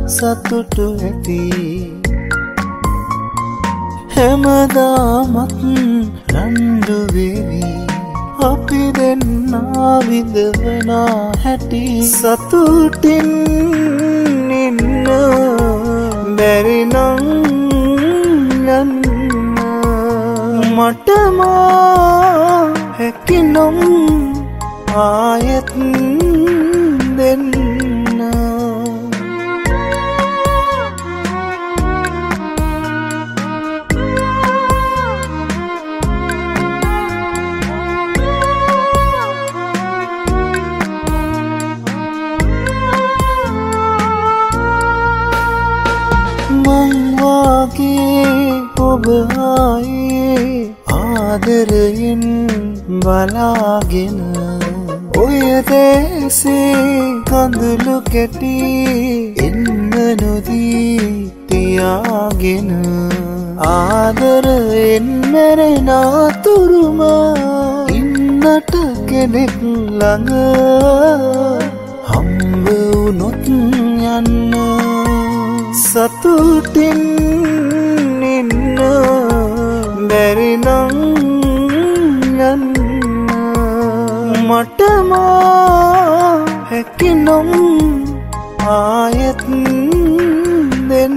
සතුටු ඇති හැමදාමත් රණ්ඩු වෙවි අපි දෙන්නා විඳවනා හැටි සතුටින් ඉන්න බැරි නම් යන්න මටමා හැකිනම් ආයෙත් දෙන්න මං වාගේ ඔබ ආයේ ආදරයෙන් බලාගෙන ඔය දේසේ කඳුළු කැටි එන්න නොදී තියාගෙන ආදරයෙන් මැරෙන අතුරුම ඉන්නට කෙනෙක් ළඟ හම්බ වුණොත් යන්න සතුටින් ඉන්න බැරි නම් යන්න මටමා හැකිනම් ආයෙත් දෙන්න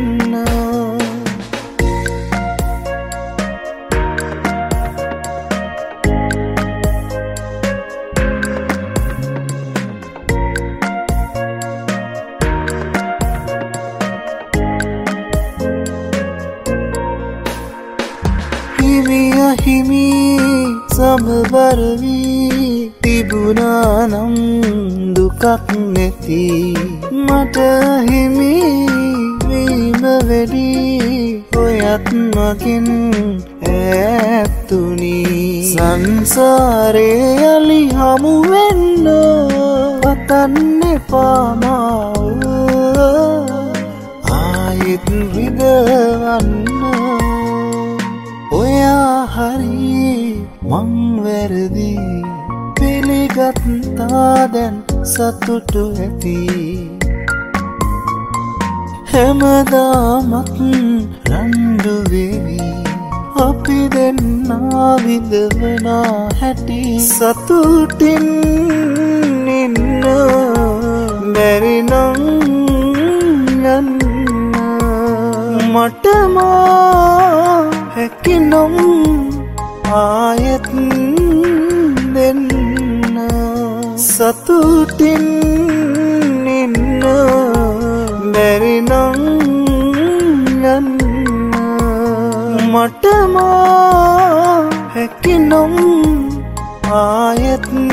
හිමි සමබර වී තිබුණා නම් දුකක් නැති මට හිමි වීම වැඩි ඔයත් මගෙන් ඈත්තුනි සංසාරේ යලි හමු වෙන්න පතන්න එපා මාව ආයෙත් විඳවන්න ඔයා හරි මං වැරදි පිළිගත්තා දැන් සතුටු ඇති හැමදාමත් රණ්ඩු වෙවි අපි දෙන්නා විඳවනා හැටි සතුටින් ඉන්න බැරි නම් යන්න මටමා හැකිනම් ආයෙත් දෙන්න සතුටින් ඉන්න බැරි නම් යන්න මටමා හැකිනම් ආයෙත්